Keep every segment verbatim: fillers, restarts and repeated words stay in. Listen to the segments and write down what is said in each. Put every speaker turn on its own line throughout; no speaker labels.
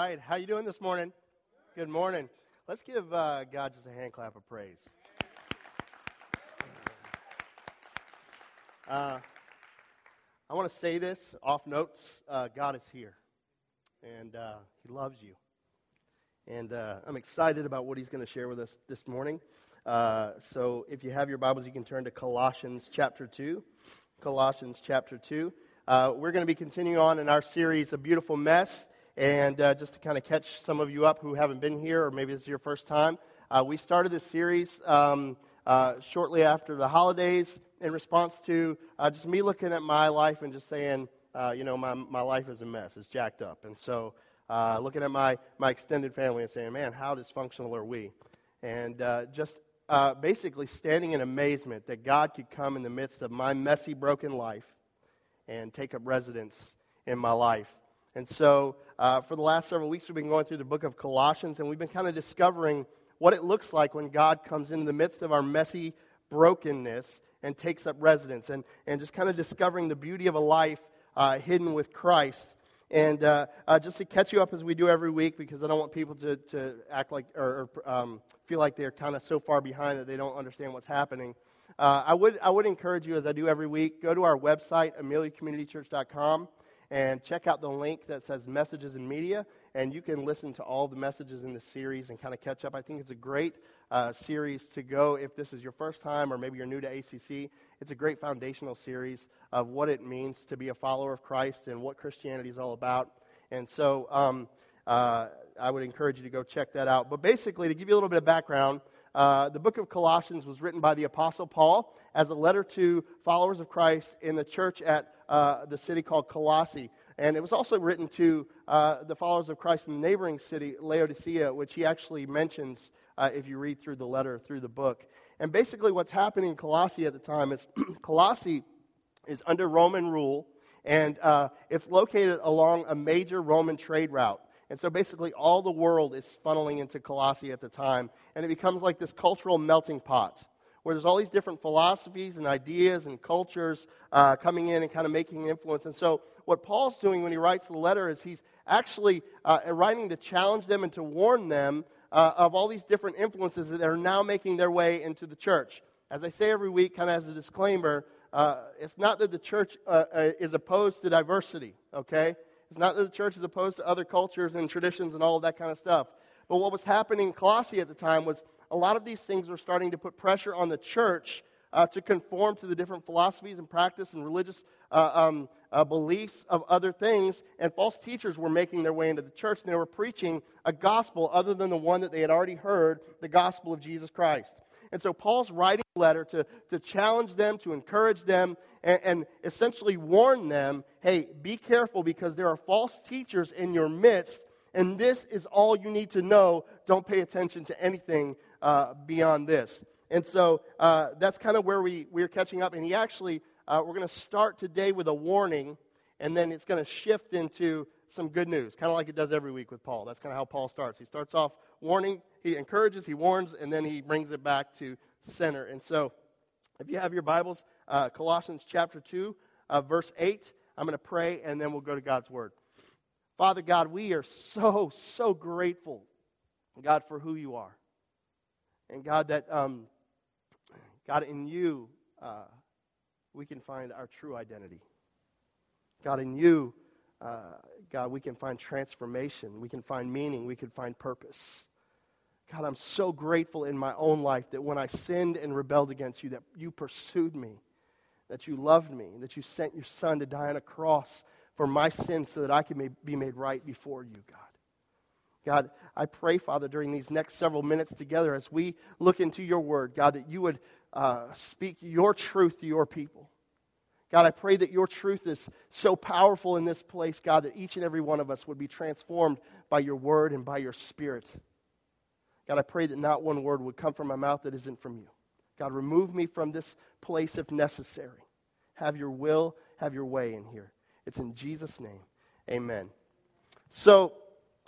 right, how you doing this morning? Good morning. Let's give uh, God just a hand clap of praise. Uh, I want to say this off notes. Uh, God is here, and uh, He loves you. And uh, I'm excited about what He's going to share with us this morning. Uh, so if you have your Bibles, you can turn to Colossians chapter two. Colossians chapter two. Uh, we're going to be continuing on in our series, A Beautiful Mess. And uh, just to kind of catch some of you up who haven't been here, or maybe this is your first time, uh, we started this series um, uh, shortly after the holidays in response to uh, just me looking at my life and just saying, uh, you know, my my life is a mess. It's jacked up. And so uh, looking at my, my extended family and saying, man, how dysfunctional are we? And uh, just uh, basically standing in amazement that God could come in the midst of my messy, broken life and take up residence in my life. And so, uh, for the last several weeks, we've been going through the book of Colossians, and we've been kind of discovering what it looks like when God comes into the midst of our messy brokenness and takes up residence, and, and just kind of discovering the beauty of a life uh, hidden with Christ. And uh, uh, just to catch you up as we do every week, because I don't want people to, to act like, or, or um, feel like they're kind of so far behind that they don't understand what's happening. Uh, I would I would encourage you, as I do every week, go to our website, amelia community church dot com, and check out the link that says Messages and Media, and you can listen to all the messages in the series and kind of catch up. I think it's a great uh, series to go if this is your first time or maybe you're new to A C C. It's a great foundational series of what it means to be a follower of Christ and what Christianity is all about. And so um, uh, I would encourage you to go check that out. But basically, to give you a little bit of background, uh, the book of Colossians was written by the Apostle Paul as a letter to followers of Christ in the church at Uh, the city called Colossae. And it was also written to uh, the followers of Christ in the neighboring city, Laodicea, which he actually mentions uh, if you read through the letter, through the book. And basically what's happening in Colossae at the time is Colossae is under Roman rule, and uh, it's located along a major Roman trade route. And so basically all the world is funneling into Colossae at the time, and it becomes like this cultural melting pot, where there's all these different philosophies and ideas and cultures uh, coming in and kind of making an influence. And so what Paul's doing when he writes the letter is he's actually uh, writing to challenge them and to warn them uh, of all these different influences that are now making their way into the church. As I say every week, kind of as a disclaimer, uh, it's not that the church uh, uh, is opposed to diversity, okay? It's not that the church is opposed to other cultures and traditions and all of that kind of stuff. But what was happening in Colossae at the time was a lot of these things were starting to put pressure on the church uh, to conform to the different philosophies and practice and religious uh, um, uh, beliefs of other things, and false teachers were making their way into the church, and they were preaching a gospel other than the one that they had already heard, the gospel of Jesus Christ. And so Paul's writing a letter to, to challenge them, to encourage them, and, and essentially warn them, hey, be careful because there are false teachers in your midst, and this is all you need to know. Don't pay attention to anything uh, beyond this. And so uh, that's kind of where we, we're catching up. And he actually, uh, we're going to start today with a warning, and then it's going to shift into some good news, kind of like it does every week with Paul. That's kind of how Paul starts. He starts off warning, he encourages, he warns, and then he brings it back to center. And so if you have your Bibles, uh, Colossians chapter two, uh, verse eight, I'm going to pray, and then we'll go to God's Word. Father God, we are so, so grateful, God, for who you are. And God, that, um, God, in you, uh, we can find our true identity. God, in you, uh, God, we can find transformation. We can find meaning. We can find purpose. God, I'm so grateful in my own life that when I sinned and rebelled against you, that you pursued me, that you loved me, that you sent your Son to die on a cross for my sins so that I can be made right before you, God. God, I pray, Father, during these next several minutes together as we look into your word, God, that you would uh, speak your truth to your people. God, I pray that your truth is so powerful in this place, God, that each and every one of us would be transformed by your word and by your spirit. God, I pray that not one word would come from my mouth that isn't from you. God, remove me from this place if necessary. Have your will, have your way in here. It's in Jesus' name. Amen. So,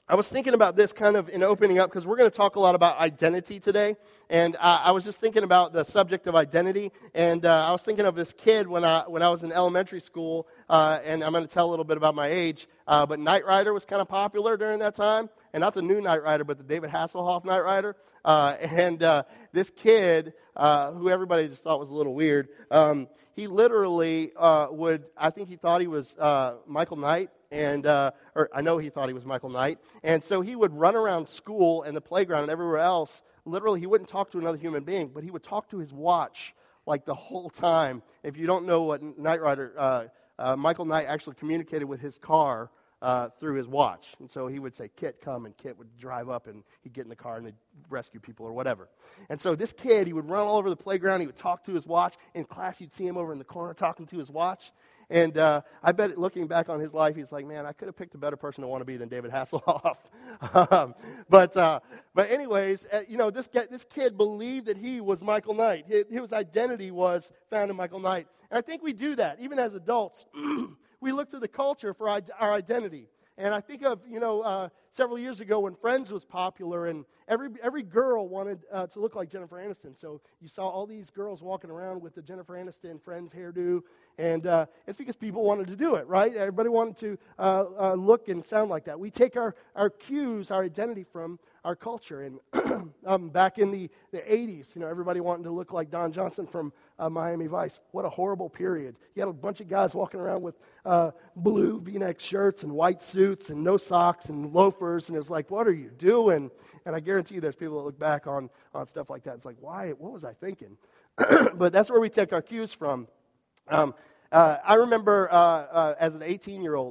I was thinking about this kind of in opening up because we're going to talk a lot about identity today. And uh, I was just thinking about the subject of identity. And uh, I was thinking of this kid when I when I was in elementary school. Uh, and I'm going to tell a little bit about my age. Uh, but Knight Rider was kind of popular during that time. And not the new Knight Rider, but the David Hasselhoff Knight Rider. Uh, and uh, this kid, uh, who everybody just thought was a little weird, um, he literally uh, would, I think he thought he was uh, Michael Knight. And, uh, or I know he thought he was Michael Knight. And so he would run around school and the playground and everywhere else. Literally, he wouldn't talk to another human being, but he would talk to his watch like the whole time. If you don't know what Knight Rider, uh, uh, Michael Knight actually communicated with his car uh, through his watch. And so he would say, Kit, come, and Kit would drive up and he'd get in the car and they'd rescue people or whatever. And so this kid, he would run all over the playground. He would talk to his watch. In class, you'd see him over in the corner talking to his watch. And uh, I bet looking back on his life, he's like, man, I could have picked a better person to want to be than David Hasselhoff. um, but uh, but anyways, uh, you know, this guy, this kid believed that he was Michael Knight. His, his identity was found in Michael Knight. And I think we do that, even as adults. We look to the culture for our, our identity. And I think of, you know, uh, several years ago when Friends was popular and every every girl wanted uh, to look like Jennifer Aniston. So you saw all these girls walking around with the Jennifer Aniston Friends hairdo. And uh, it's because people wanted to do it, right? Everybody wanted to uh, uh, look and sound like that. We take our, our cues, our identity from our culture. And um, back in the, the eighties, you know, everybody wanted to look like Don Johnson from uh, Miami Vice. What a horrible period. You had a bunch of guys walking around with uh, blue V-neck shirts and white suits and no socks and loafers. And it was like, what are you doing? And I guarantee you there's people that look back on, on stuff like that. It's like, why? What was I thinking? But that's where we take our cues from. Um, uh, I remember uh, uh, as an eighteen-year-old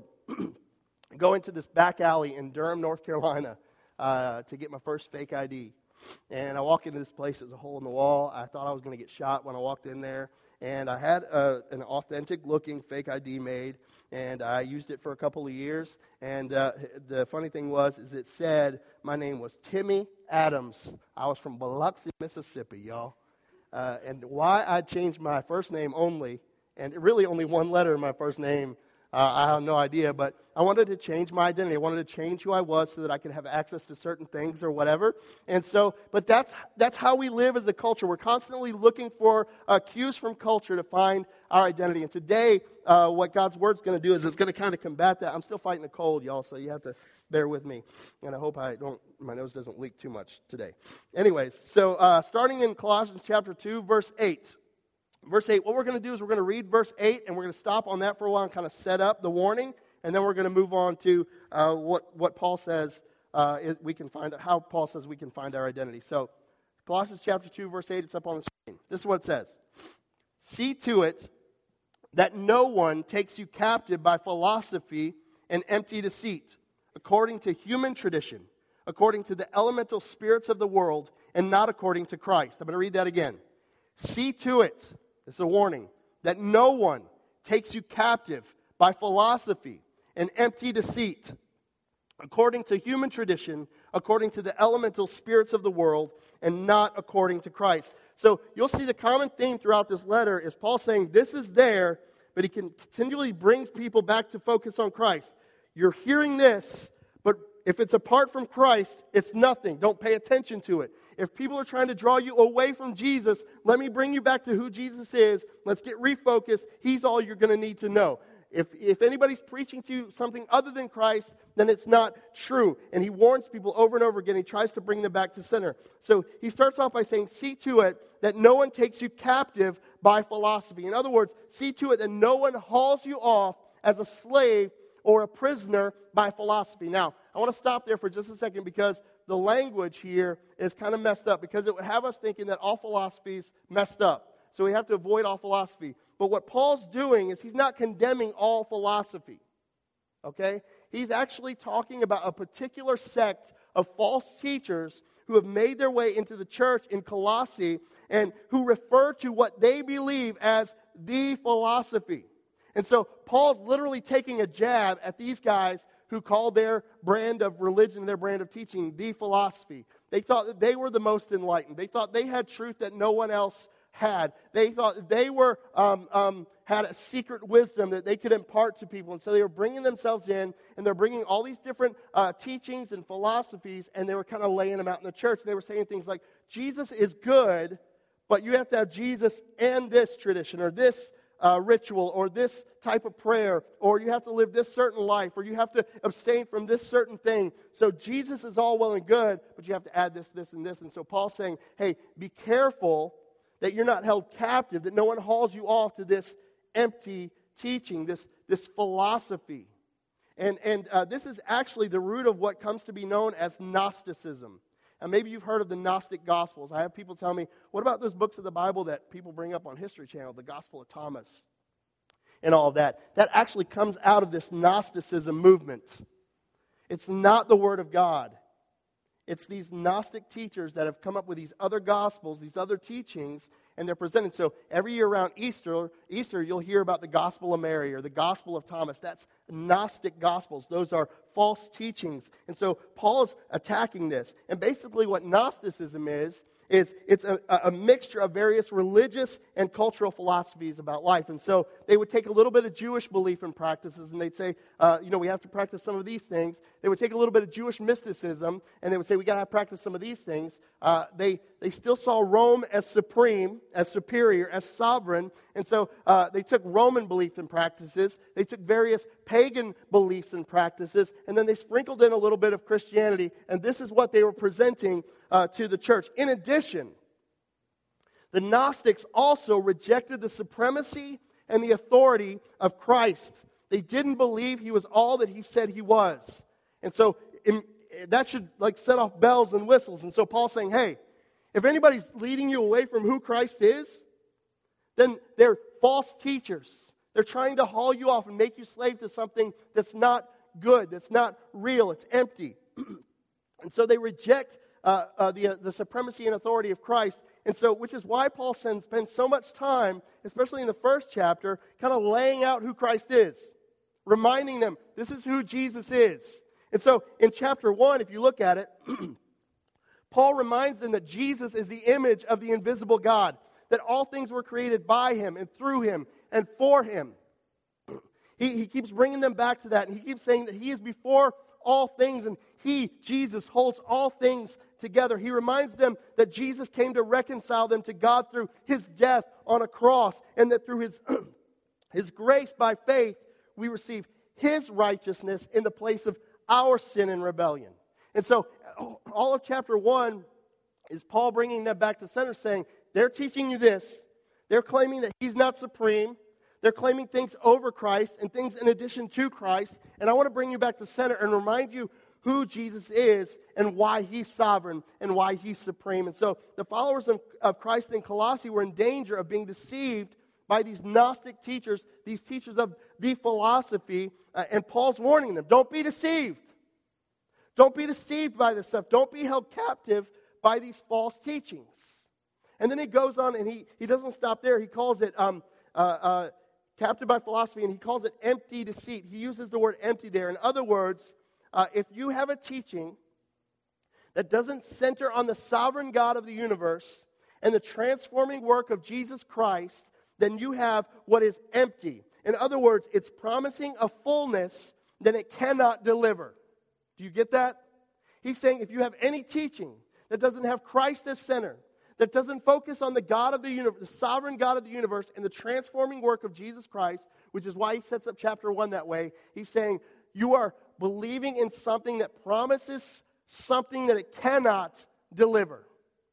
going to this back alley in Durham, North Carolina, uh, to get my first fake I D. And I walk into this place, there's a hole in the wall. I thought I was going to get shot when I walked in there. And I had a, an authentic-looking fake I D made, and I used it for a couple of years. And uh, the funny thing was, is it said my name was Timmy Adams. I was from Biloxi, Mississippi, y'all. Uh, and why I changed my first name only, and really only one letter in my first name, uh, I have no idea, but I wanted to change my identity. I wanted to change who I was so that I could have access to certain things or whatever. And so, but that's that's how we live as a culture. We're constantly looking for uh, cues from culture to find our identity. And today, uh, what God's Word's going to do is it's going to kind of combat that. I'm still fighting a cold, y'all, so you have to bear with me. And I hope I don't, my nose doesn't leak too much today. Anyways, so uh, starting in Colossians chapter two, verse eight. Verse eight, what we're going to do is we're going to read verse eight, and we're going to stop on that for a while and kind of set up the warning, and then we're going to move on to uh, what, what Paul says uh, is, we can find, how Paul says we can find our identity. So, Colossians chapter two, verse eight, it's up on the screen. This is what it says. See to it that no one takes you captive by philosophy and empty deceit, according to human tradition, according to the elemental spirits of the world, and not according to Christ. I'm going to read that again. See to it, this is a warning, that no one takes you captive by philosophy and empty deceit, according to human tradition, according to the elemental spirits of the world, and not according to Christ. So you'll see the common theme throughout this letter is Paul saying this is there, but he continually brings people back to focus on Christ. You're hearing this, but if it's apart from Christ, it's nothing. Don't pay attention to it. If people are trying to draw you away from Jesus, let me bring you back to who Jesus is. Let's get refocused. He's all you're going to need to know. If, if anybody's preaching to you something other than Christ, then it's not true. And he warns people over and over again. He tries to bring them back to center. So he starts off by saying, see to it that no one takes you captive by philosophy. In other words, see to it that no one hauls you off as a slave or a prisoner by philosophy. Now, I want to stop there for just a second because the language here is kind of messed up because it would have us thinking that all philosophy is messed up. So we have to avoid all philosophy. But what Paul's doing is he's not condemning all philosophy. Okay? He's actually talking about a particular sect of false teachers who have made their way into the church in Colossae and who refer to what they believe as the philosophy. And so Paul's literally taking a jab at these guys who call their brand of religion, their brand of teaching, the philosophy. They thought that they were the most enlightened. They thought they had truth that no one else had. They thought they were um, um, had a secret wisdom that they could impart to people. And so they were bringing themselves in, and they're bringing all these different uh, teachings and philosophies, and they were kind of laying them out in the church. They were saying things like, Jesus is good, but you have to have Jesus and this tradition, or this uh, ritual, or this type of prayer, or you have to live this certain life, or you have to abstain from this certain thing. So Jesus is all well and good, but you have to add this, this, and this. And so Paul's saying, hey, be careful that you're not held captive, that no one hauls you off to this empty teaching, this, this philosophy. And, and uh, this is actually the root of what comes to be known as Gnosticism. And maybe you've heard of the Gnostic Gospels. I have people tell me, what about those books of the Bible that people bring up on History Channel, the Gospel of Thomas and all of that? That actually comes out of this Gnosticism movement. It's not the Word of God. It's these Gnostic teachers that have come up with these other Gospels, these other teachings, and they're presented. So every year around Easter, Easter, you'll hear about the Gospel of Mary or the Gospel of Thomas. That's Gnostic Gospels. Those are false teachings. And so Paul is attacking this. And basically what Gnosticism is, is it's a, a mixture of various religious and cultural philosophies about life. And so they would take a little bit of Jewish belief and practices, and they'd say, uh, you know, we have to practice some of these things. They would take a little bit of Jewish mysticism, and they would say, we got to practice some of these things. Uh, they they still saw Rome as supreme, as superior, as sovereign, and so uh, they took Roman beliefs and practices. They took various pagan beliefs and practices, and then they sprinkled in a little bit of Christianity, and this is what they were presenting uh, to the church. In addition, the Gnostics also rejected the supremacy and the authority of Christ. They didn't believe he was all that he said he was. And so in, that should like set off bells and whistles. And so Paul's saying, hey, if anybody's leading you away from who Christ is, then they're false teachers. They're trying to haul you off and make you slave to something that's not good, that's not real, it's empty. And so they reject uh, uh, the, uh, the supremacy and authority of Christ. And so, which is why Paul spends, spends so much time, especially in the first chapter, kind of laying out who Christ is, reminding them, this is who Jesus is. And so, in chapter one, if you look at it, Paul reminds them that Jesus is the image of the invisible God, that all things were created by him and through him and for him. He, he keeps bringing them back to that, and he keeps saying that he is before all things, and he, Jesus, holds all things together. He reminds them that Jesus came to reconcile them to God through his death on a cross, and that through his, his grace by faith, we receive his righteousness in the place of our sin and rebellion. And so all of chapter one is Paul bringing them back to center, saying, they're teaching you this. They're claiming that he's not supreme. They're claiming things over Christ and things in addition to Christ. And I want to bring you back to center and remind you who Jesus is and why he's sovereign and why he's supreme. And so the followers of, of Christ in Colossae were in danger of being deceived by these Gnostic teachers, these teachers of the philosophy. Uh, and Paul's warning them, don't be deceived. Don't be deceived by this stuff. Don't be held captive by these false teachings. And then he goes on, and he, he doesn't stop there. He calls it um, uh, uh, captive by philosophy, and he calls it empty deceit. He uses the word empty there. In other words, uh, if you have a teaching that doesn't center on the sovereign God of the universe and the transforming work of Jesus Christ, then you have what is empty. In other words, it's promising a fullness that it cannot deliver. Do you get that? He's saying if you have any teaching that doesn't have Christ as center, that doesn't focus on the God of the universe, the sovereign God of the universe, and the transforming work of Jesus Christ, which is why he sets up chapter one that way, he's saying you are believing in something that promises something that it cannot deliver.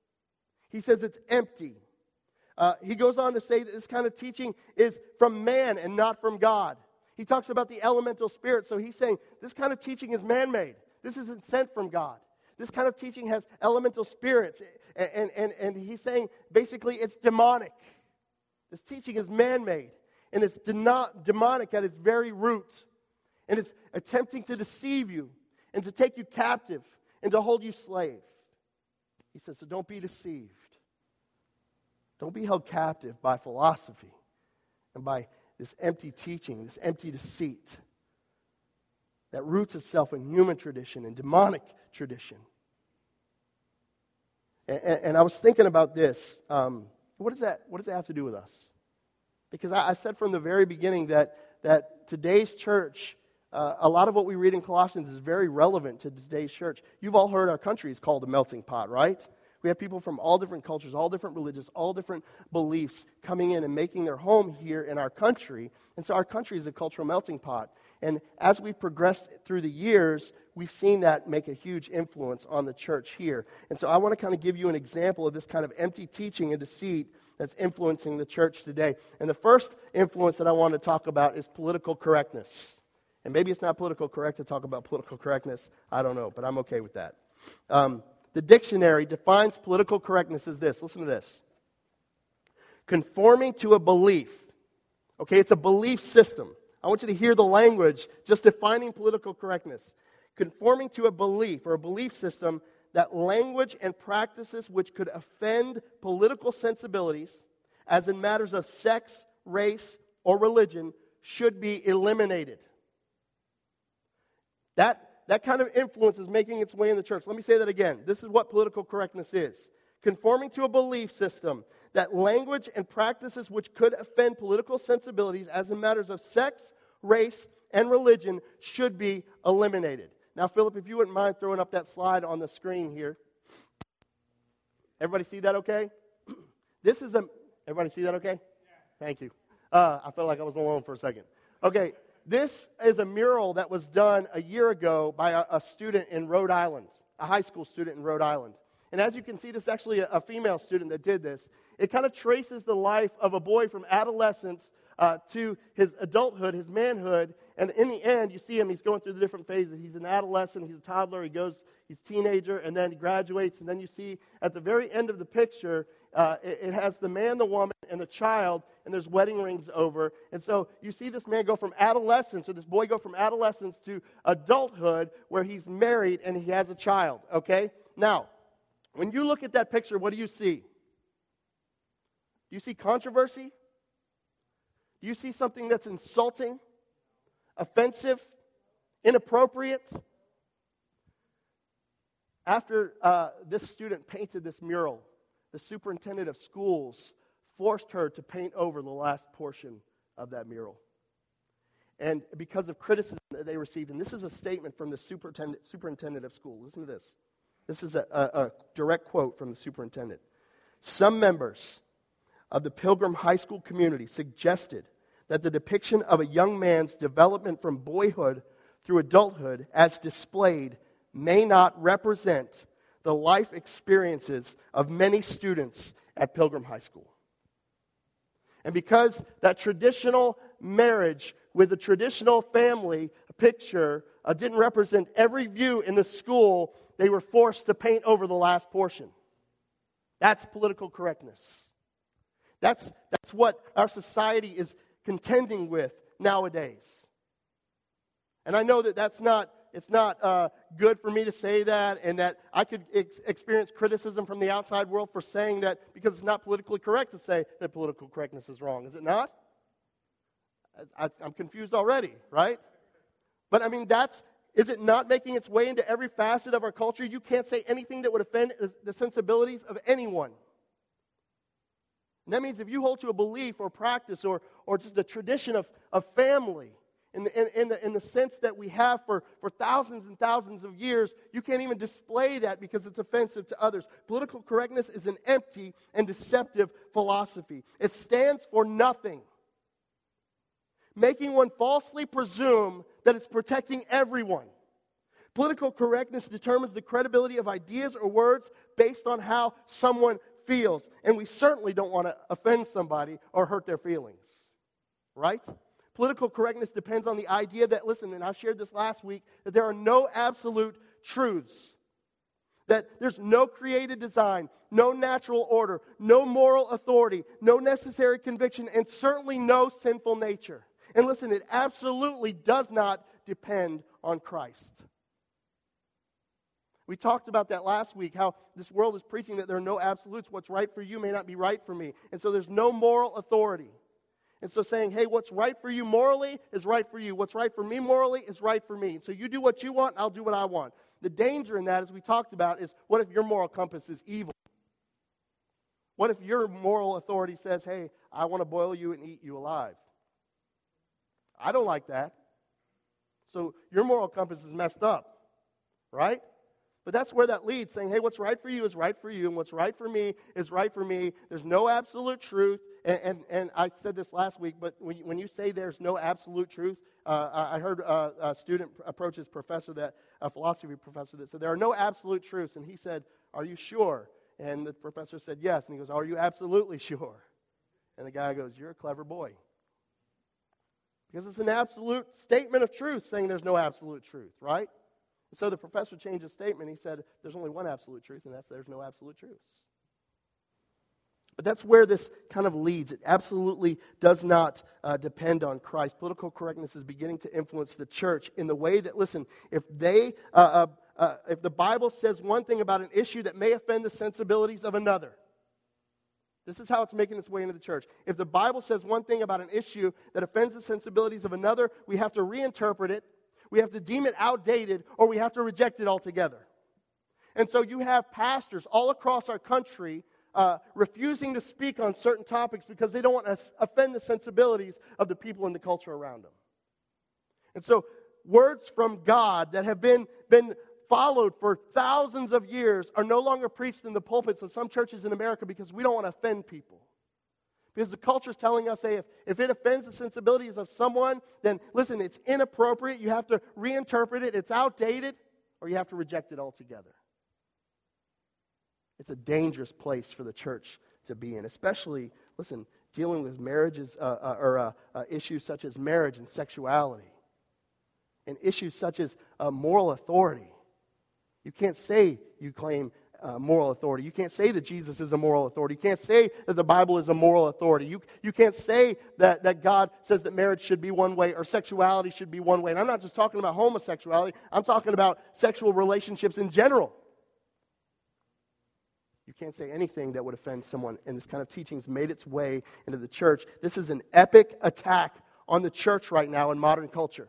He says it's empty. Uh, he goes on to say that this kind of teaching is from man and not from God. He talks about the elemental spirit, so he's saying this kind of teaching is man-made. This isn't sent from God. This kind of teaching has elemental spirits, and, and, and, and he's saying basically it's demonic. This teaching is man-made, and it's de- demonic at its very root, and it's attempting to deceive you and to take you captive and to hold you slave. He says, so don't be deceived. Don't be held captive by philosophy and by this empty teaching, this empty deceit that roots itself in human tradition and demonic tradition. And, and, and I was thinking about this. Um, What does that, what does that have to do with us? Because I, I said from the very beginning that, that today's church, uh, a lot of what we read in Colossians is very relevant to today's church. You've all heard our country is called a melting pot, right? We have people from all different cultures, all different religions, all different beliefs coming in and making their home here in our country. And so our country is a cultural melting pot. And as we've progressed through the years, we've seen that make a huge influence on the church here. And so I want to kind of give you an example of this kind of empty teaching and deceit that's influencing the church today. And the first influence that I want to talk about is political correctness. And maybe it's not political correct to talk about political correctness. I don't know, but I'm okay with that. Um, the dictionary defines political correctness as this. Listen to this. Conforming to a belief. Okay, it's a belief system. I want you to hear the language just defining political correctness. Conforming to a belief or a belief system that language and practices which could offend political sensibilities, as in matters of sex, race, or religion, should be eliminated. That, that kind of influence is making its way in the church. Let me say that again. This is what political correctness is. Conforming to a belief system that language and practices which could offend political sensibilities as in matters of sex, race, and religion should be eliminated. Now, Philip, if you wouldn't mind throwing up that slide on the screen here. Everybody see that okay? This is a... Everybody see that okay? Yeah. Thank you. Uh, I felt like I was alone for a second. Okay, this is a mural that was done a year ago by a, a student in Rhode Island, a high school student in Rhode Island. And as you can see, this is actually a, a female student that did this. It kind of traces the life of a boy from adolescence uh, to his adulthood, his manhood. And in the end, you see him, he's going through the different phases. He's an adolescent, he's a toddler, he goes, he's a teenager, and then he graduates. And then you see at the very end of the picture, uh, it, it has the man, the woman, and the child, and there's wedding rings over. And so you see this man go from adolescence, or this boy go from adolescence to adulthood, where he's married and he has a child, okay? Now, when you look at that picture, what do you see? Do you see controversy? Do you see something that's insulting, offensive, inappropriate? After uh, this student painted this mural, the superintendent of schools forced her to paint over the last portion of that mural. And because of criticism that they received, and this is a statement from the superintendent, superintendent of schools. Listen to this. This is a, a, a direct quote from the superintendent. Some members of the Pilgrim High School community suggested that the depiction of a young man's development from boyhood through adulthood as displayed may not represent the life experiences of many students at Pilgrim High School. And because that traditional marriage with a traditional family picture uh, didn't represent every view in the school, they were forced to paint over the last portion. That's political correctness. That's, that's what our society is contending with nowadays. And I know that that's not, it's not uh, good for me to say that, and that I could ex- experience criticism from the outside world for saying that, because it's not politically correct to say that political correctness is wrong. Is it not? I, I'm confused already, right? But I mean, that's, is it not making its way into every facet of our culture? You can't say anything that would offend the sensibilities of anyone. And that means if you hold to a belief or practice or, or just a tradition of, of family, in the, in, in, the, in the sense that we have for, for thousands and thousands of years, you can't even display that because it's offensive to others. Political correctness is an empty and deceptive philosophy. It stands for nothing, making one falsely presume that it's protecting everyone. Political correctness determines the credibility of ideas or words based on how someone feels. And we certainly don't want to offend somebody or hurt their feelings. Right? Political correctness depends on the idea that, listen, and I shared this last week, that there are no absolute truths. That there's no created design, no natural order, no moral authority, no necessary conviction, and certainly no sinful nature. And listen, it absolutely does not depend on Christ. We talked about that last week, how this world is preaching that there are no absolutes. What's right for you may not be right for me. And so there's no moral authority. And so saying, hey, what's right for you morally is right for you. What's right for me morally is right for me. So you do what you want, I'll do what I want. The danger in that, as we talked about, is what if your moral compass is evil? What if your moral authority says, hey, I want to boil you and eat you alive? I don't like that. So your moral compass is messed up, right? But that's where that leads, saying, hey, what's right for you is right for you, and what's right for me is right for me. There's no absolute truth. And, and, and I said this last week, but when you, when you say there's no absolute truth, uh, I heard uh, a student approach his professor, that a philosophy professor, that said there are no absolute truths. And he said, are you sure? And the professor said, yes. And he goes, are you absolutely sure? And the guy goes, you're a clever boy. Because it's an absolute statement of truth saying there's no absolute truth, right? And so the professor changed his statement. He said, there's only one absolute truth, and that's there's no absolute truths. But that's where this kind of leads. It absolutely does not uh, depend on Christ. Political correctness is beginning to influence the church in the way that, listen, if they, uh, uh, uh, if the Bible says one thing about an issue that may offend the sensibilities of another, this is how it's making its way into the church. If the Bible says one thing about an issue that offends the sensibilities of another, we have to reinterpret it, we have to deem it outdated, or we have to reject it altogether. And so you have pastors all across our country uh, refusing to speak on certain topics because they don't want to offend the sensibilities of the people in the culture around them. And so words from God that have been, been followed for thousands of years are no longer preached in the pulpits of some churches in America because we don't want to offend people. Because the culture is telling us, hey, if, if it offends the sensibilities of someone, then listen, it's inappropriate. You have to reinterpret it. It's outdated, or you have to reject it altogether. It's a dangerous place for the church to be in, especially, listen, dealing with marriages uh, uh, or uh, uh, issues such as marriage and sexuality, and issues such as uh, moral authority. You can't say you claim Uh, moral authority. You can't say that Jesus is a moral authority. You can't say that the Bible is a moral authority. You, you can't say that, that God says that marriage should be one way or sexuality should be one way. And I'm not just talking about homosexuality. I'm talking about sexual relationships in general. You can't say anything that would offend someone. And this kind of teaching's made its way into the church. This is an epic attack on the church right now in modern culture.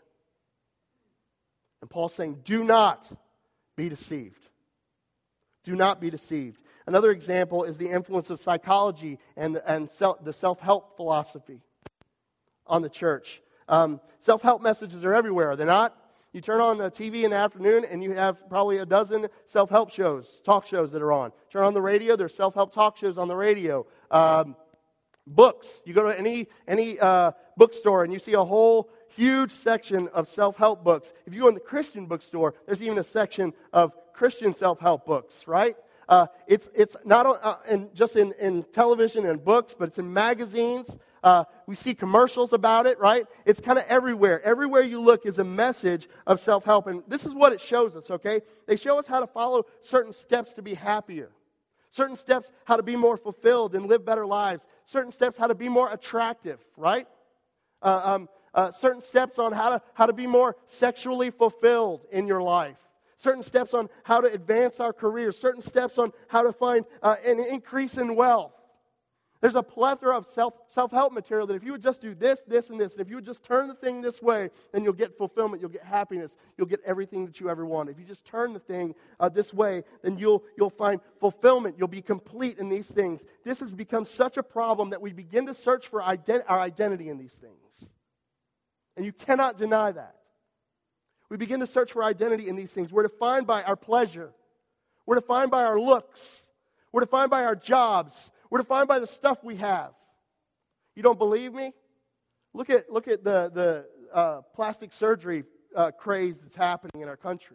And Paul's saying, do not be deceived. Do not be deceived. Another example is the influence of psychology and, and self, the self-help philosophy on the church. Um, self-help messages are everywhere, are they not? You turn on the T V in the afternoon and you have probably a dozen self-help shows, talk shows that are on. Turn on the radio, there's self-help talk shows on the radio. Um, books. You go to any, any uh, bookstore and you see a whole huge section of self-help books. If you go in the Christian bookstore, there's even a section of Christian self-help books, right? Uh, it's it's not uh, in, just in, in television and books, but it's in magazines. Uh, we see commercials about it, right? It's kind of everywhere. Everywhere you look is a message of self-help. And this is what it shows us, okay? They show us how to follow certain steps to be happier. Certain steps how to be more fulfilled and live better lives. Certain steps how to be more attractive, right? Uh, um, uh, certain steps on how to how to be more sexually fulfilled in your life. Certain steps on how to advance our careers. Certain steps on how to find uh, an increase in wealth. There's a plethora of self, self-help material that if you would just do this, this, and this, and if you would just turn the thing this way, then you'll get fulfillment, you'll get happiness, you'll get everything that you ever want. If you just turn the thing uh, this way, then you'll you'll find fulfillment, you'll be complete in these things. This has become such a problem that we begin to search for ident- our identity in these things. And you cannot deny that. We begin to search for identity in these things. We're defined by our pleasure. We're defined by our looks. We're defined by our jobs. We're defined by the stuff we have. You don't believe me? Look at look at the, the uh, plastic surgery uh, craze that's happening in our country.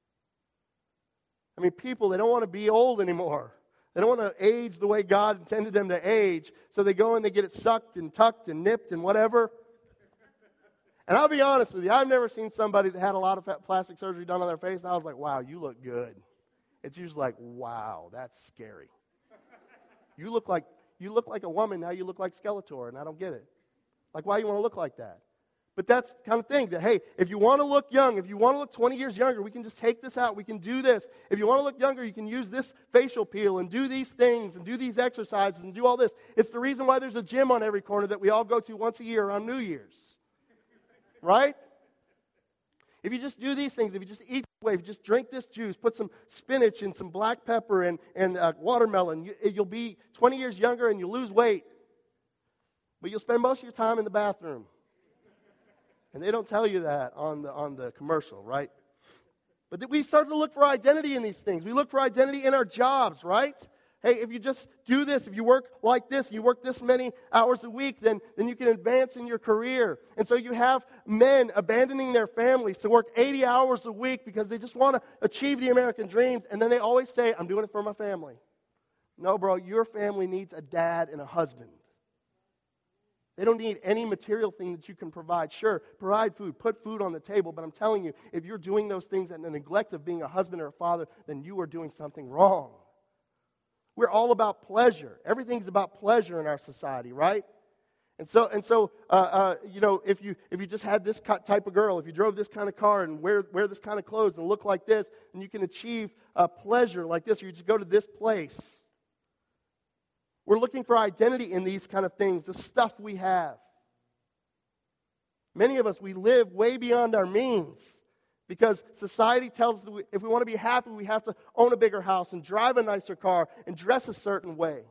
I mean, people, they don't want to be old anymore. They don't want to age the way God intended them to age, so they go and they get it sucked and tucked and nipped and whatever. And I'll be honest with you, I've never seen somebody that had a lot of plastic surgery done on their face, and I was like, wow, you look good. It's usually like, wow, that's scary. You look like you look like a woman, now you look like Skeletor, and I don't get it. Like, why do you want to look like that? But that's the kind of thing that, hey, if you want to look young, if you want to look twenty years younger, we can just take this out. We can do this. If you want to look younger, you can use this facial peel and do these things and do these exercises and do all this. It's the reason why there's a gym on every corner that we all go to once a year on New Year's. Right? If you just do these things, if you just eat this way, if you just drink this juice, put some spinach and some black pepper and, and uh, watermelon, you, you'll be twenty years younger and you'll lose weight. But you'll spend most of your time in the bathroom. And they don't tell you that on the on the commercial, right? But we start to look for identity in these things. We look for identity in our jobs, right? Hey, if you just do this, if you work like this, you work this many hours a week, then, then you can advance in your career. And so you have men abandoning their families to work eighty hours a week because they just want to achieve the American dreams. And then they always say, I'm doing it for my family. No, bro, your family needs a dad and a husband. They don't need any material thing that you can provide. Sure, provide food, put food on the table, but I'm telling you, if you're doing those things at the neglect of being a husband or a father, then you are doing something wrong. We're all about pleasure. Everything's about pleasure in our society, right? And so, and so, uh, uh, you know, if you if you just had this type of girl, if you drove this kind of car and wear wear this kind of clothes and look like this, then you can achieve uh, pleasure like this. Or you just go to this place. We're looking for identity in these kind of things, the stuff we have. Many of us, we live way beyond our means because society tells us that we, if we want to be happy, we have to own a bigger house and drive a nicer car and dress a certain way.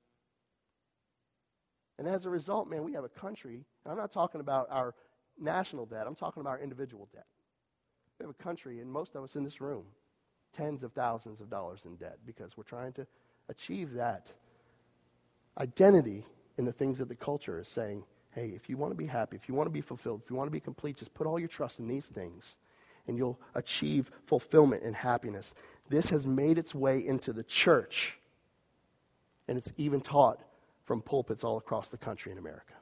And as a result, man, we have a country, and I'm not talking about our national debt, I'm talking about our individual debt. We have a country, and most of us in this room, tens of thousands of dollars in debt because we're trying to achieve that identity in the things that the culture is saying, hey, if you want to be happy, if you want to be fulfilled, if you want to be complete, just put all your trust in these things and you'll achieve fulfillment and happiness. This has made its way into the church, and it's even taught from pulpits all across the country in America.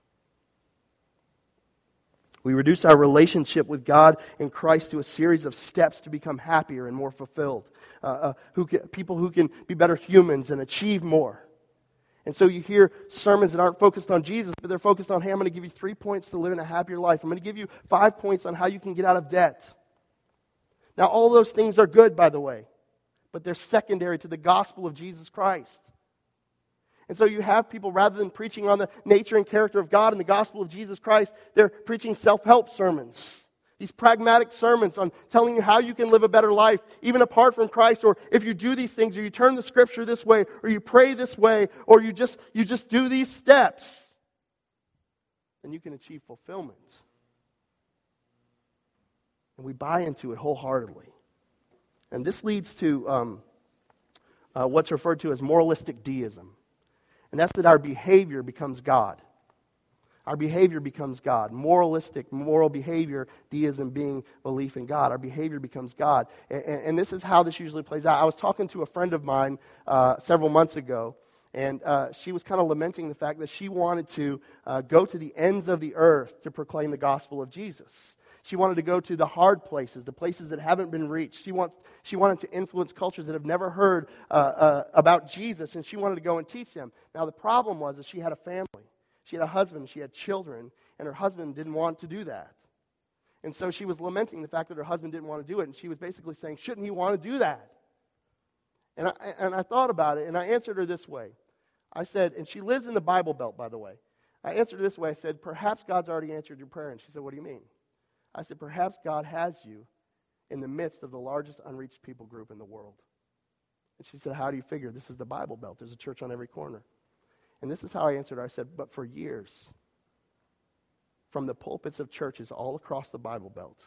We reduce our relationship with God and Christ to a series of steps to become happier and more fulfilled. Uh, uh, who can, people who can be better humans and achieve more. And so you hear sermons that aren't focused on Jesus, but they're focused on, hey, I'm going to give you three points to live in a happier life. I'm going to give you five points on how you can get out of debt. Now, all those things are good, by the way, but they're secondary to the gospel of Jesus Christ. And so you have people, rather than preaching on the nature and character of God and the gospel of Jesus Christ, they're preaching self-help sermons. These pragmatic sermons on telling you how you can live a better life, even apart from Christ, or if you do these things, or you turn the scripture this way, or you pray this way, or you just you just do these steps, then you can achieve fulfillment. And we buy into it wholeheartedly. And this leads to um, uh, what's referred to as moralistic deism. And that's that our behavior becomes God. Our behavior becomes God. Moralistic, moral behavior, deism being belief in God. Our behavior becomes God. And, and this is how this usually plays out. I was talking to a friend of mine uh, several months ago, and uh, she was kind of lamenting the fact that she wanted to uh, go to the ends of the earth to proclaim the gospel of Jesus. She wanted to go to the hard places, the places that haven't been reached. She wants, she wanted to influence cultures that have never heard uh, uh, about Jesus, and she wanted to go and teach them. Now, the problem was that she had a family. She had a husband, she had children, and her husband didn't want to do that. And so she was lamenting the fact that her husband didn't want to do it, and she was basically saying, shouldn't he want to do that? And I, and I thought about it, and I answered her this way. I said, and she lives in the Bible Belt, by the way. I answered her this way. I said, perhaps God's already answered your prayer. And she said, what do you mean? I said, perhaps God has you in the midst of the largest unreached people group in the world. And she said, how do you figure? This is the Bible Belt. There's a church on every corner. And this is how I answered her. I said, but for years, from the pulpits of churches all across the Bible Belt,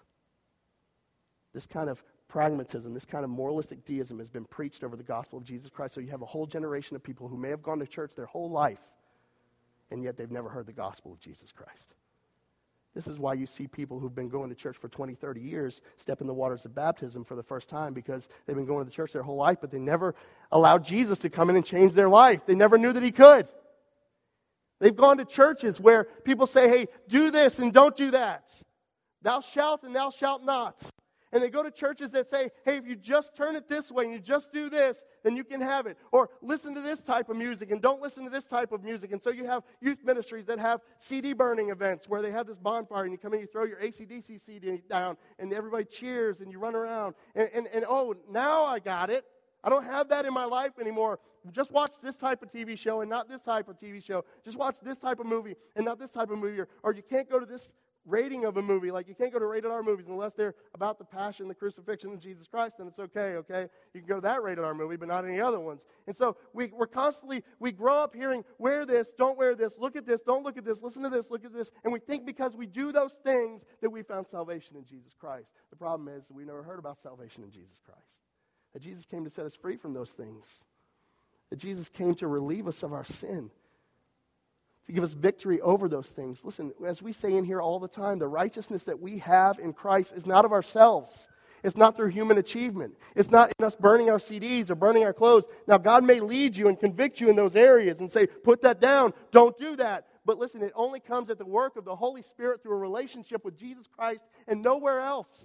this kind of pragmatism, this kind of moralistic deism has been preached over the gospel of Jesus Christ. So you have a whole generation of people who may have gone to church their whole life, and yet they've never heard the gospel of Jesus Christ. This is why you see people who've been going to church for twenty, thirty years step in the waters of baptism for the first time because they've been going to the church their whole life, but they never allowed Jesus to come in and change their life. They never knew that he could. They've gone to churches where people say, hey, do this and don't do that. Thou shalt and thou shalt not. And they go to churches that say, hey, if you just turn it this way and you just do this, then you can have it. Or listen to this type of music and don't listen to this type of music. And so you have youth ministries that have C D burning events where they have this bonfire and you come in, you throw your A C D C C D down and everybody cheers and you run around. And, and, and oh, now I got it. I don't have that in my life anymore. Just watch this type of T V show and not this type of T V show. Just watch this type of movie and not this type of movie. Or, or you can't go to this rating of a movie. Like, you can't go to rated R movies unless they're about the passion, the crucifixion of Jesus Christ, and it's okay, okay? You can go to that rated R movie, but not any other ones. And so we, we're constantly, we grow up hearing, wear this, don't wear this, look at this, don't look at this, listen to this, look at this, and we think because we do those things that we found salvation in Jesus Christ. The problem is that we never heard about salvation in Jesus Christ. That Jesus came to set us free from those things. That Jesus came to relieve us of our sin. To give us victory over those things. Listen, as we say in here all the time, the righteousness that we have in Christ is not of ourselves. It's not through human achievement. It's not in us burning our C Ds or burning our clothes. Now, God may lead you and convict you in those areas and say, put that down, don't do that. But listen, it only comes at the work of the Holy Spirit through a relationship with Jesus Christ and nowhere else.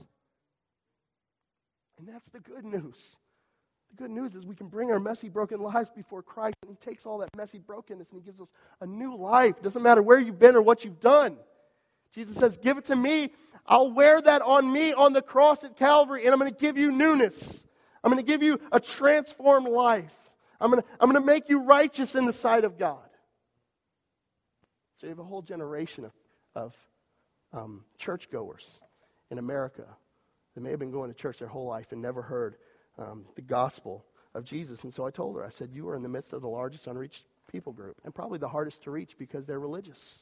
And that's the good news. The good news is we can bring our messy, broken lives before Christ, and He takes all that messy brokenness and He gives us a new life. It doesn't matter where you've been or what you've done. Jesus says, give it to me. I'll wear that on me on the cross at Calvary, and I'm going to give you newness. I'm going to give you a transformed life. I'm going to, I'm going to make you righteous in the sight of God. So you have a whole generation of, of um, churchgoers in America that may have been going to church their whole life and never heard um, the gospel of Jesus. And so I told her, I said, you are in the midst of the largest unreached people group, and probably the hardest to reach because they're religious.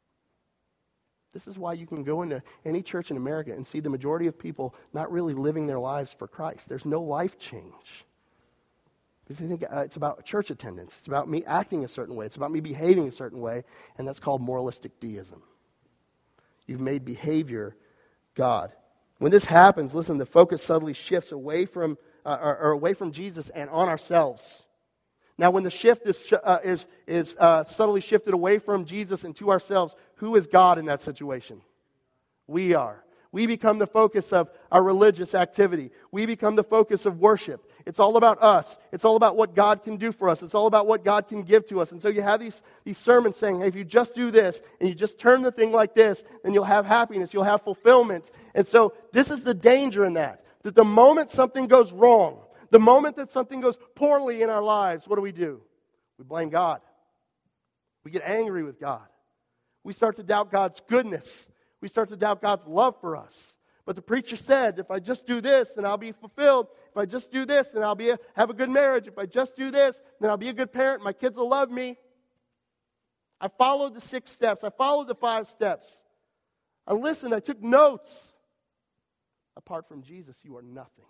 This is why you can go into any church in America and see the majority of people not really living their lives for Christ. There's no life change. Because I think uh, it's about church attendance. It's about me acting a certain way. It's about me behaving a certain way, and that's called moralistic deism. You've made behavior God. When this happens, listen, the focus subtly shifts away from uh, or, or away from Jesus and on ourselves. Now, when the shift is uh, is is uh, subtly shifted away from Jesus and to ourselves, who is God in that situation? We are. We become the focus of our religious activity. We become the focus of worship. It's all about us. It's all about what God can do for us. It's all about what God can give to us. And so you have these, these sermons saying, hey, if you just do this, and you just turn the thing like this, then you'll have happiness, you'll have fulfillment. And so this is the danger in that, that the moment something goes wrong, the moment that something goes poorly in our lives, what do we do? We blame God. We get angry with God. We start to doubt God's goodness. We start to doubt God's love for us. But the preacher said, if I just do this, then I'll be fulfilled. If I just do this, then I'll be a, have a good marriage. If I just do this, then I'll be a good parent. My kids will love me. I followed the six steps. I followed the five steps. I listened. I took notes. Apart from Jesus, you are nothing.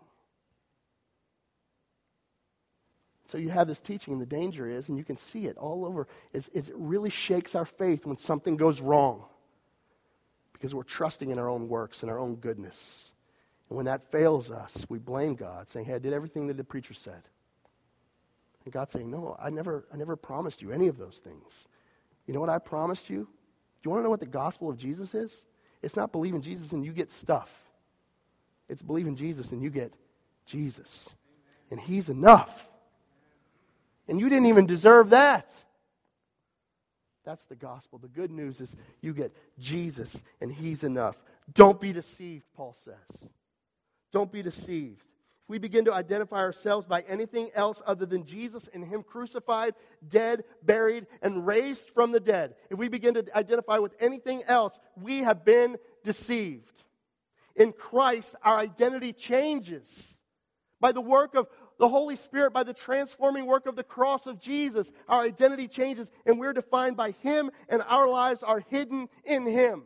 So you have this teaching, and the danger is, and you can see it all over, is, is it really shakes our faith when something goes wrong. Because we're trusting in our own works and our own goodness. And when that fails us, we blame God, saying, hey, I did everything that the preacher said. And God's saying, no, I never, I never promised you any of those things. You know what I promised you? Do you want to know what the gospel of Jesus is? It's not believe in Jesus and you get stuff. It's believe in Jesus and you get Jesus. And He's enough. And you didn't even deserve that. That's the gospel. The good news is you get Jesus and He's enough. Don't be deceived, Paul says. Don't be deceived. If we begin to identify ourselves by anything else other than Jesus and Him crucified, dead, buried, and raised from the dead, if we begin to identify with anything else, we have been deceived. In Christ, our identity changes. By the work of the Holy Spirit, by the transforming work of the cross of Jesus, our identity changes and we're defined by Him and our lives are hidden in Him.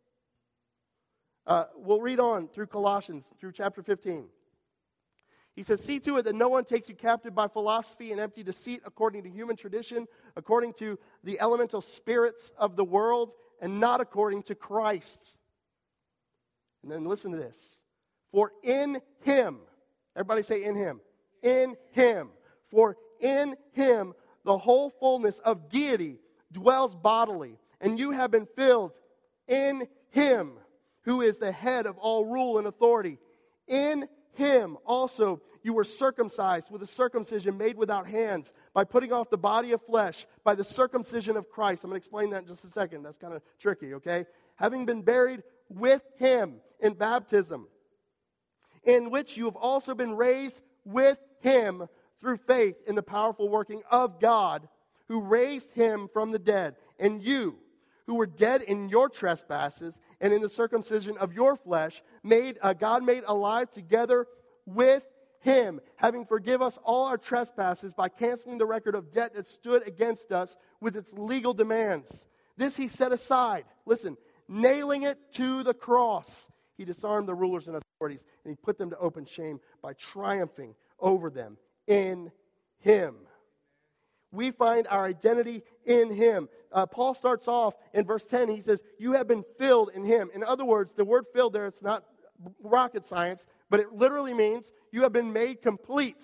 Uh, we'll read on through Colossians, through chapter fifteen. He says, see to it that no one takes you captive by philosophy and empty deceit according to human tradition, according to the elemental spirits of the world, and not according to Christ. And then listen to this. For in Him, everybody say in Him. In Him. For in Him the whole fullness of deity dwells bodily, and you have been filled in Him, who is the head of all rule and authority. In Him also you were circumcised with a circumcision made without hands, by putting off the body of flesh, by the circumcision of Christ. I'm going to explain that in just a second. That's kind of tricky, okay? Having been buried with Him in baptism, in which you have also been raised with Him through faith in the powerful working of God, who raised Him from the dead. And you, who were dead in your trespasses and in the circumcision of your flesh, made uh, God made alive together with him, having forgive us all our trespasses by canceling the record of debt that stood against us with its legal demands. This he set aside, listen, nailing it to the cross. He disarmed the rulers and authorities, and he put them to open shame by triumphing over them in him. We find our identity in him. Uh, Paul starts off in verse ten. He says, you have been filled in him. In other words, the word filled there, it's not rocket science, but it literally means you have been made complete.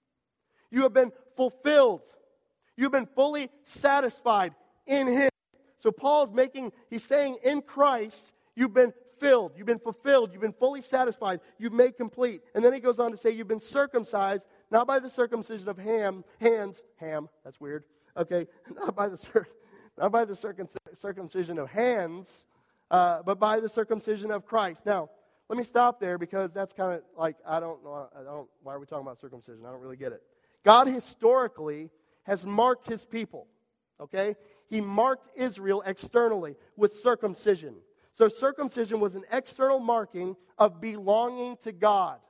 You have been fulfilled. You have been fully satisfied in him. So Paul's making, he's saying in Christ, you've been filled, you've been fulfilled, you've been fully satisfied, you've made complete. And then he goes on to say you've been circumcised, not by the circumcision of ham, hands, ham, that's weird, okay, not by the, cir- not by the circum- circumcision of hands, uh, but by the circumcision of Christ. Now, let me stop there because that's kind of like, I don't know, I don't, why are we talking about circumcision? I don't really get it. God historically has marked his people, okay? He marked Israel externally with circumcision. So circumcision was an external marking of belonging to God.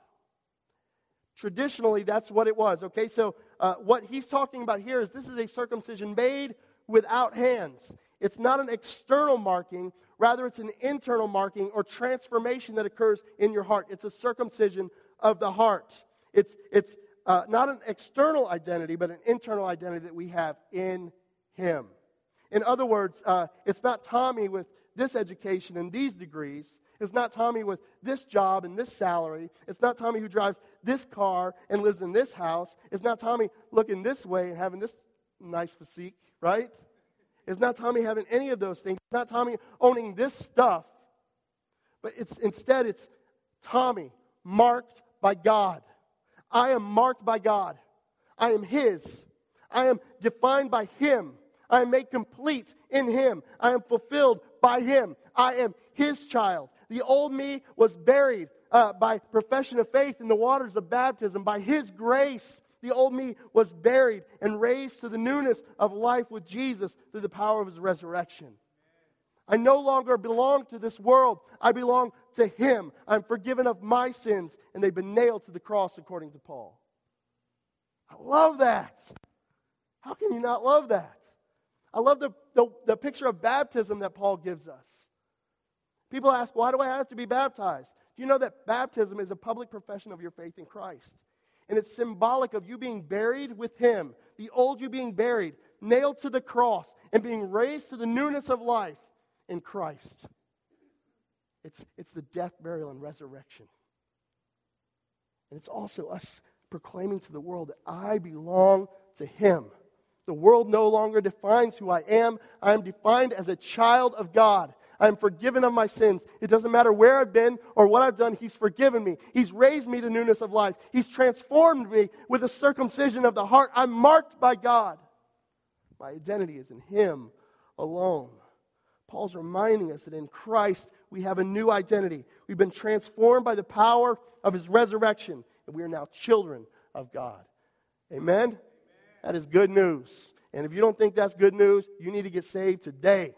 Traditionally, that's what it was, okay? So uh, what he's talking about here is this is a circumcision made without hands. It's not an external marking, rather it's an internal marking or transformation that occurs in your heart. It's a circumcision of the heart. It's, it's uh, not an external identity, but an internal identity that we have in him. In other words, uh, it's not Tommy with this education and these degrees. It's not Tommy with this job and this salary. It's not Tommy who drives this car and lives in this house. It's not Tommy looking this way and having this nice physique, right? It's not Tommy having any of those things. It's not Tommy owning this stuff. But it's instead, it's Tommy marked by God. I am marked by God. I am his. I am defined by him. I am made complete in him. I am fulfilled by him. I am his child. The old me was buried uh, by profession of faith in the waters of baptism. By his grace, the old me was buried and raised to the newness of life with Jesus through the power of his resurrection. I no longer belong to this world. I belong to him. I'm forgiven of my sins, and they've been nailed to the cross according to Paul. I love that. How can you not love that? I love the, the, the picture of baptism that Paul gives us. People ask, why do I have to be baptized? Do you know that baptism is a public profession of your faith in Christ? And it's symbolic of you being buried with him, the old you being buried, nailed to the cross, and being raised to the newness of life in Christ. It's, it's the death, burial, and resurrection. And it's also us proclaiming to the world that I belong to him. The world no longer defines who I am. I am defined as a child of God. I am forgiven of my sins. It doesn't matter where I've been or what I've done. He's forgiven me. He's raised me to newness of life. He's transformed me with a circumcision of the heart. I'm marked by God. My identity is in him alone. Paul's reminding us that in Christ we have a new identity. We've been transformed by the power of his resurrection, and we are now children of God. Amen? That is good news. And if you don't think that's good news, you need to get saved today.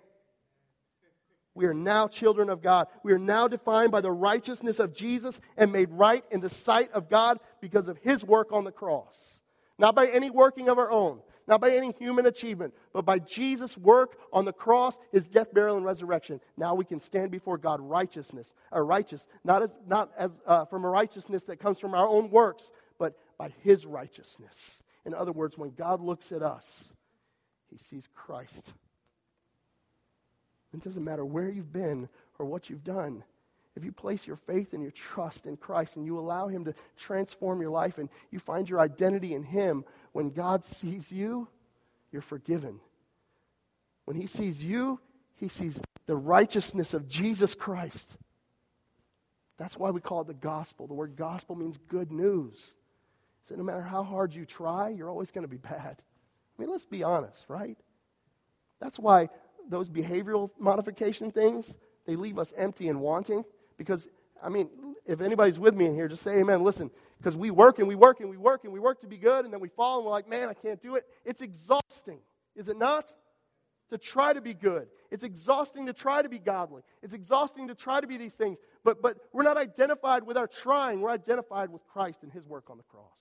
We are now children of God. We are now defined by the righteousness of Jesus and made right in the sight of God because of his work on the cross. Not by any working of our own, not by any human achievement, but by Jesus' work on the cross, his death, burial, and resurrection. Now we can stand before God righteousness, or righteous, not as not as uh, from a righteousness that comes from our own works, but by his righteousness. In other words, when God looks at us, he sees Christ. It doesn't matter where you've been or what you've done. If you place your faith and your trust in Christ and you allow him to transform your life and you find your identity in him, when God sees you, you're forgiven. When he sees you, he sees the righteousness of Jesus Christ. That's why we call it the gospel. The word gospel means good news. So no matter how hard you try, you're always going to be bad. I mean, let's be honest, right? That's why those behavioral modification things, they leave us empty and wanting. Because, I mean, if anybody's with me in here, just say amen. Listen, because we work and we work and we work and we work to be good, and then we fall and we're like, man, I can't do it. It's exhausting, is it not? to try to be good. It's exhausting to try to be godly. It's exhausting to try to be these things. But, but we're not identified with our trying. We're identified with Christ and His work on the cross.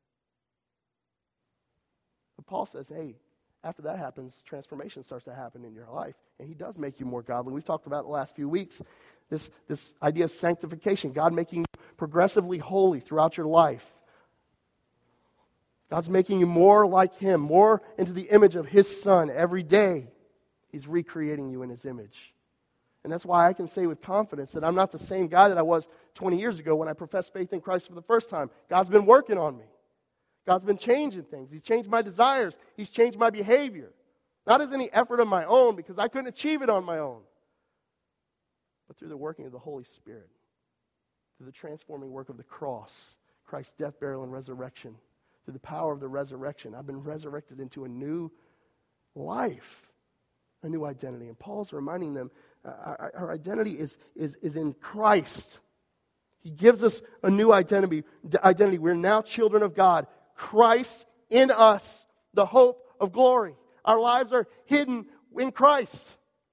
But Paul says, hey, after that happens, transformation starts to happen in your life. And He does make you more godly. We've talked about it the last few weeks. This, this idea of sanctification. God making you progressively holy throughout your life. God's making you more like Him, more into the image of His Son every day. He's recreating you in His image. And that's why I can say with confidence that I'm not the same guy that I was twenty years ago when I professed faith in Christ for the first time. God's been working on me. God's been changing things. He's changed my desires. He's changed my behavior. Not as any effort of my own, because I couldn't achieve it on my own, but through the working of the Holy Spirit, through the transforming work of the cross, Christ's death, burial, and resurrection. Through the power of the resurrection, I've been resurrected into a new life, a new identity. And Paul's reminding them, uh, our, our identity is, is, is in Christ. He gives us a new identity. Identity. We're now children of God. Christ in us, the hope of glory. Our lives are hidden in Christ.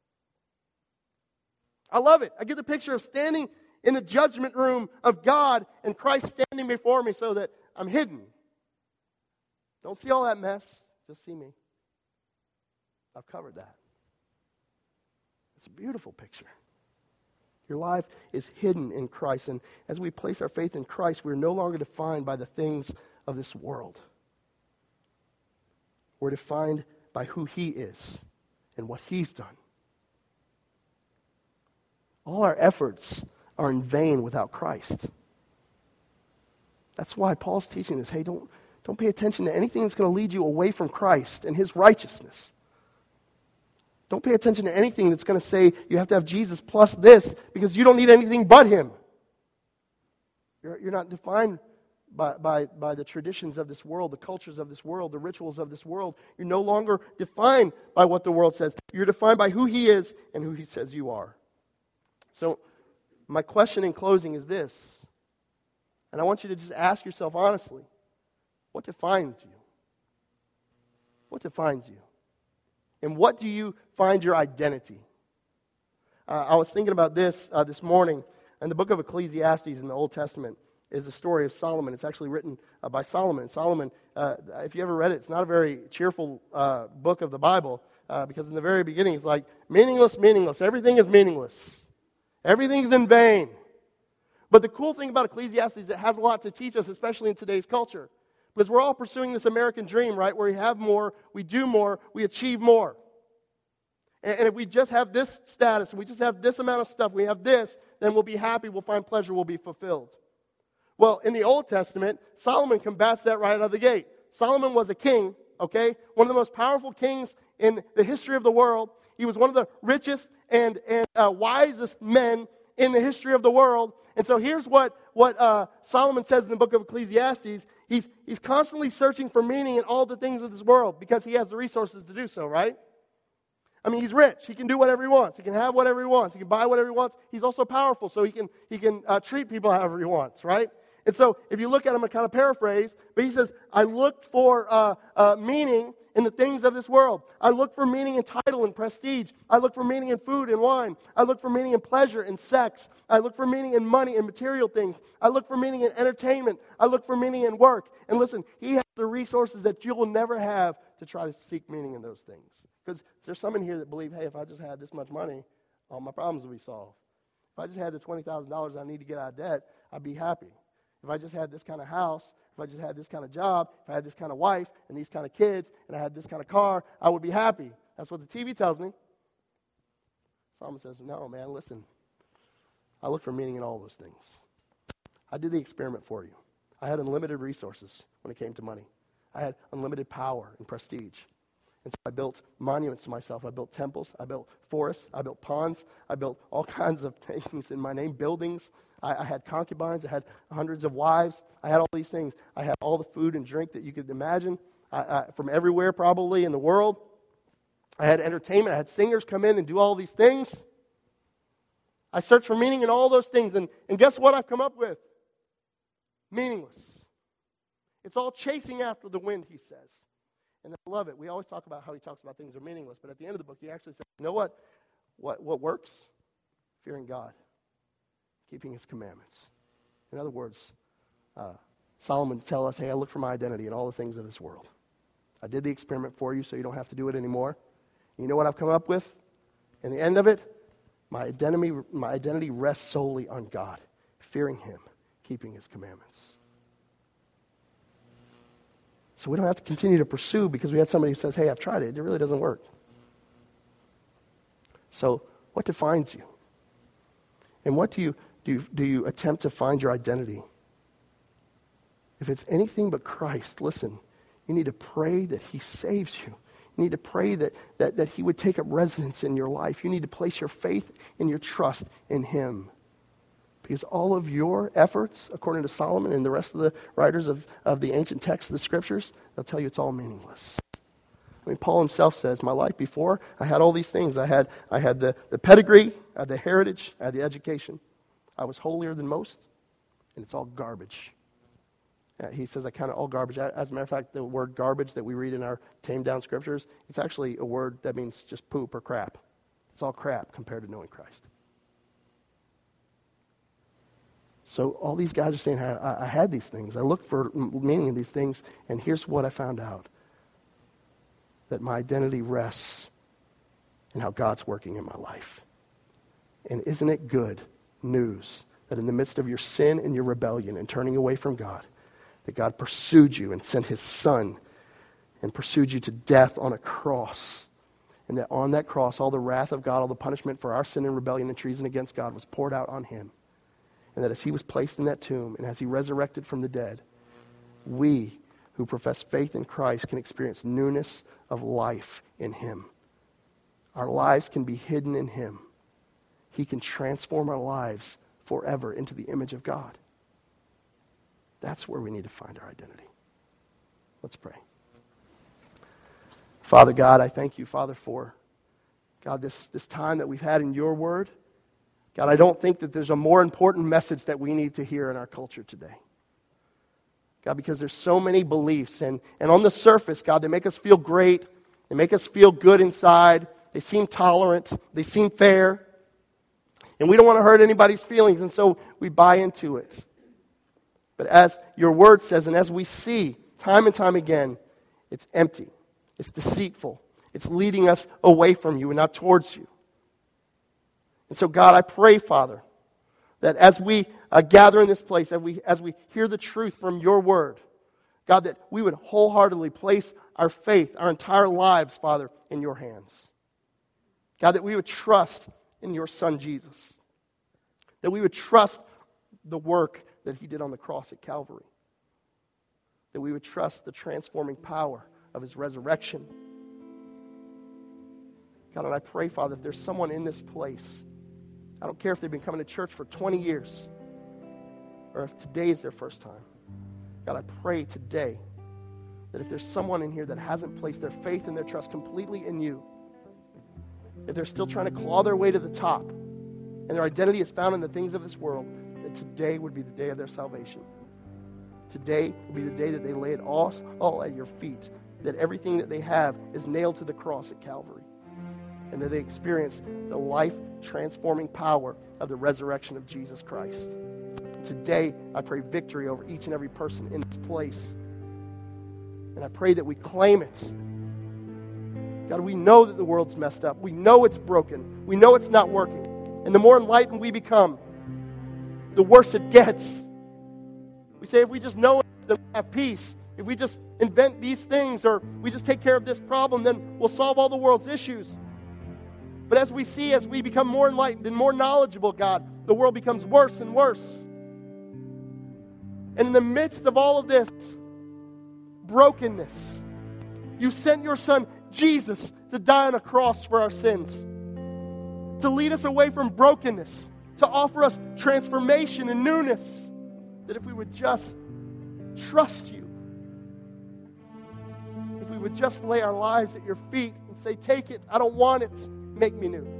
I love it. I get the picture of standing in the judgment room of God and Christ standing before me so that I'm hidden. Don't see all that mess. Just see me. I've covered that. It's a beautiful picture. Your life is hidden in Christ. And as we place our faith in Christ, we're no longer defined by the things of this world. We're defined by who He is and what He's done. All our efforts are in vain without Christ. That's why Paul's teaching this. Hey, don't... Don't pay attention to anything that's going to lead you away from Christ and His righteousness. Don't pay attention to anything that's going to say you have to have Jesus plus this, because you don't need anything but Him. You're, you're not defined by, by, by the traditions of this world, the cultures of this world, the rituals of this world. You're no longer defined by what the world says. You're defined by who He is and who He says you are. So my question in closing is this, and I want you to just ask yourself honestly, what defines you? What defines you? And what do you find your identity? Uh, I was thinking about this uh, this morning. In the book of Ecclesiastes in the Old Testament is the story of Solomon. It's actually written uh, by Solomon. Solomon, uh, if you ever read it, it's not a very cheerful uh, book of the Bible, uh, because in the very beginning it's like, meaningless, meaningless. Everything is meaningless. Everything's in vain. But the cool thing about Ecclesiastes is it has a lot to teach us, especially in today's culture. Because we're all pursuing this American dream, right? Where we have more, we do more, we achieve more. And, and if we just have this status, and we just have this amount of stuff, we have this, then we'll be happy, we'll find pleasure, we'll be fulfilled. Well, in the Old Testament, Solomon combats that right out of the gate. Solomon was a king, okay? One of the most powerful kings in the history of the world. He was one of the richest and, and uh, wisest men in the history of the world. And so here's what, what uh, Solomon says in the book of Ecclesiastes. He's, he's constantly searching for meaning in all the things of this world because he has the resources to do so, right? I mean, he's rich. He can do whatever he wants. He can have whatever he wants. He can buy whatever he wants. He's also powerful, so he can, he can uh, treat people however he wants, right? And so if you look at him, I kind of paraphrase, but he says, I looked for uh, uh, meaning in the things of this world. I look for meaning in title and prestige. I look for meaning in food and wine. I look for meaning in pleasure and sex. I look for meaning in money and material things. I look for meaning in entertainment. I look for meaning in work. And listen, he has the resources that you will never have to try to seek meaning in those things. Because there's some in here that believe, hey, if I just had this much money, all my problems would be solved. If I just had the twenty thousand dollars I need to get out of debt, I'd be happy. If I just had this kind of house, if I just had this kind of job, if I had this kind of wife and these kind of kids, and I had this kind of car, I would be happy. That's what the T V tells me. Solomon says, no, man, listen. I look for meaning in all those things. I did the experiment for you. I had unlimited resources when it came to money. I had unlimited power and prestige. And so I built monuments to myself. I built temples. I built forests. I built ponds. I built all kinds of things in my name, buildings. I, I had concubines. I had hundreds of wives. I had all these things. I had all the food and drink that you could imagine I, I, from everywhere probably in the world. I had entertainment. I had singers come in and do all these things. I searched for meaning in all those things. And, and guess what I've come up with? Meaningless. It's all chasing after the wind, he says. And I love it. We always talk about how he talks about things are meaningless, but at the end of the book, he actually says, you know what? What, what works? Fearing God, keeping his commandments. In other words, uh, Solomon tell us, hey, I look for my identity in all the things of this world. I did the experiment for you so you don't have to do it anymore. And you know what I've come up with? In the end of it, my identity, my identity rests solely on God, fearing him, keeping his commandments. So we don't have to continue to pursue because we had somebody who says, hey, I've tried it. It really doesn't work. So what defines you? And what do you do? You, do you attempt to find your identity? If it's anything but Christ, listen, you need to pray that he saves you. You need to pray that, that, that he would take up residence in your life. You need to place your faith and your trust in him. Because all of your efforts, according to Solomon and the rest of the writers of, of the ancient texts of the scriptures, they'll tell you it's all meaningless. I mean, Paul himself says, my life before, I had all these things. I had I had the, the pedigree, I had the heritage, I had the education. I was holier than most, and it's all garbage. Yeah, he says I count it all garbage. As a matter of fact, the word garbage that we read in our tamed down scriptures, it's actually a word that means just poop or crap. It's all crap compared to knowing Christ. So all these guys are saying, I, I had these things. I looked for meaning in these things, and here's what I found out. That my identity rests in how God's working in my life. And isn't it good news that in the midst of your sin and your rebellion and turning away from God, that God pursued you and sent his son and pursued you to death on a cross. And that on that cross, all the wrath of God, all the punishment for our sin and rebellion and treason against God was poured out on him. And that as he was placed in that tomb and as he resurrected from the dead, we who profess faith in Christ can experience newness of life in him. Our lives can be hidden in him. He can transform our lives forever into the image of God. That's where we need to find our identity. Let's pray. Father God, I thank you, Father, for, God, this, this time that we've had in your word. God, I don't think that there's a more important message that we need to hear in our culture today. God, because there's so many beliefs, and, and on the surface, God, they make us feel great. They make us feel good inside. They seem tolerant. They seem fair. And we don't want to hurt anybody's feelings, and so we buy into it. But as your word says, and as we see time and time again, it's empty. It's deceitful. It's leading us away from you and not towards you. And so, God, I pray, Father, that as we uh, gather in this place, as we, as we hear the truth from your word, God, that we would wholeheartedly place our faith, our entire lives, Father, in your hands. God, that we would trust in your Son, Jesus. That we would trust the work that he did on the cross at Calvary. That we would trust the transforming power of his resurrection. God, and I pray, Father, if there's someone in this place, I don't care if they've been coming to church for twenty years or if today is their first time. God, I pray today that if there's someone in here that hasn't placed their faith and their trust completely in you, if they're still trying to claw their way to the top and their identity is found in the things of this world, that today would be the day of their salvation. Today would be the day that they lay it all, all at your feet, that everything that they have is nailed to the cross at Calvary, and that they experience the life-transforming power of the resurrection of Jesus Christ. Today, I pray victory over each and every person in this place. And I pray that we claim it. God, we know that the world's messed up. We know it's broken. We know it's not working. And the more enlightened we become, the worse it gets. We say if we just know it, then we have peace. If we just invent these things or we just take care of this problem, then we'll solve all the world's issues. But as we see, as we become more enlightened and more knowledgeable, God, the world becomes worse and worse. And in the midst of all of this brokenness, you sent your Son, Jesus, to die on a cross for our sins, to lead us away from brokenness, to offer us transformation and newness, that if we would just trust you, if we would just lay our lives at your feet and say, take it, I don't want it, make me new.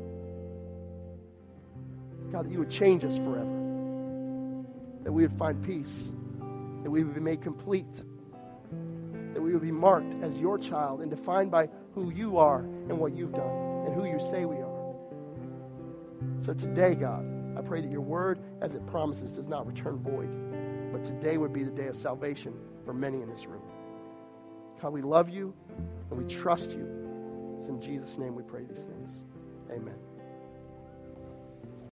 God, that you would change us forever, that we would find peace, that we would be made complete, that we we would be marked as your child and defined by who you are and what you've done and who you say we are. So today, God, I pray that your word, as it promises, does not return void, but today would be the day of salvation for many in this room. God, we love you and we trust you. It's in Jesus' name we pray these things. Amen.